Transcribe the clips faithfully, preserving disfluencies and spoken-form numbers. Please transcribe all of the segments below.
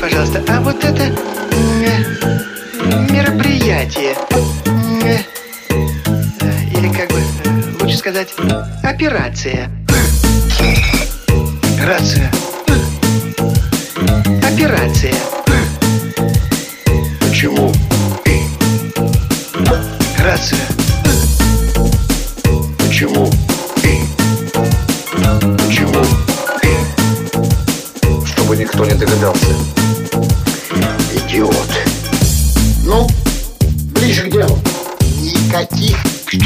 пожалуйста, а вот это э, мероприятие, э, или как бы э, лучше сказать, операция. Операция. Операция. Почему? Операция. Почему? Почему? Чтобы никто не догадался. Идиот. Ну, ближе к делу. Никаких.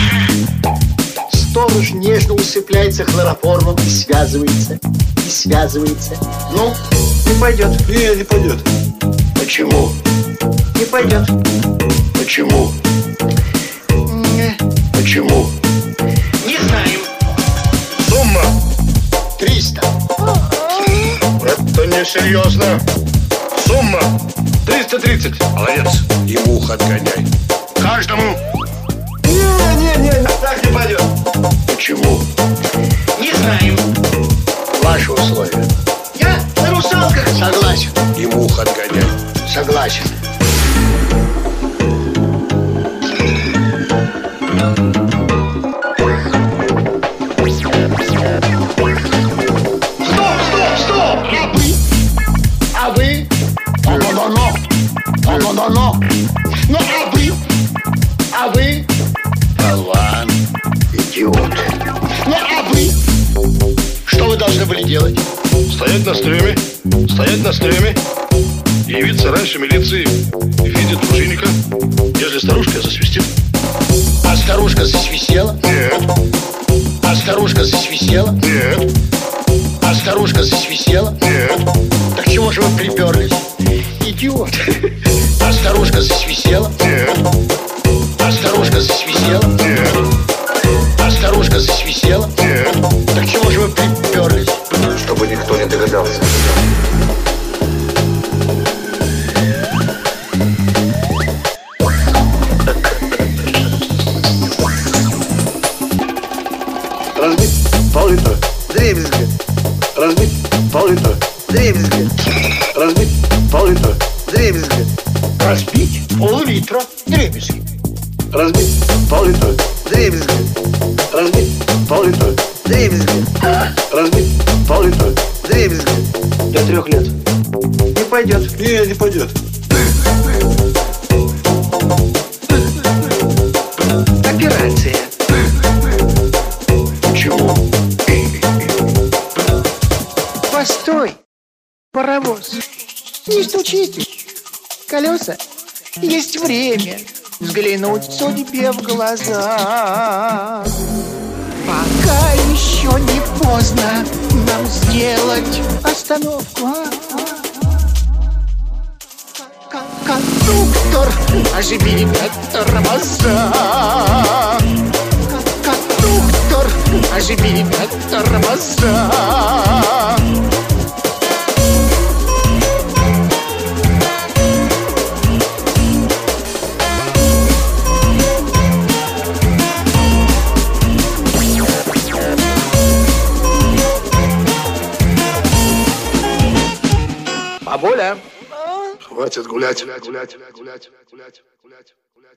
Сторож нежно усыпляется хлороформом и связывается, и связывается. Ну, Не пойдет, Не, не пойдет. Почему? не пойдет. Почему? Э, Почему? Не знаю. Сумма. триста. Это несерьезно. Сумма. триста тридцать. Молодец. И мух отгоняй. Каждому. Не-не-не, так не пойдет. Почему? Не знаю. Ваши условия. Я на русалках. Согласен, И мух отгоняй. согласен. Стоп, стоп, стоп! А вы? А вы? Но-но-но-но! Но-но-но-но! Ну, а вы? А вы? Болван. Идиот. Ну, а вы? Что вы должны были делать? Стоять на стреме, стоять на стреме, явиться раньше милиции в виде дружинника, если старушка засвистит. А старушка засвистела? Нет, А старушка засвистела? нет, А старушка засвистела? нет, Так чего же вы приперлись? Идиот! А старушка засвистела? нет, А старушка засвистела? нет, А старушка засвистела? нет. Так чего же вы приперлись? Чтобы никто не догадался. Разбить пол-литра. Дребезги, Разбить пол-литра. дребезги, Разбить пол-литра. дребезги. Разбить пол-литра дребезги. Разбить пол-литра. Дребезги, Разбить пол-литра. дребезги, Разбить пол-литра. дребезги. До трех лет. Не пойдет. Не, не пойдет. Операция. Почему? Постой, паровоз. Не стучите. Колеса. Есть время взглянуть судьбе в глаза. Пока еще не поздно нам сделать остановку. а? К- Кондуктор, оживи тормоза. К- Кондуктор, оживи тормоза. Бабуля. Хватит гулять, гулять, гулять, гулять, гулять, гулять.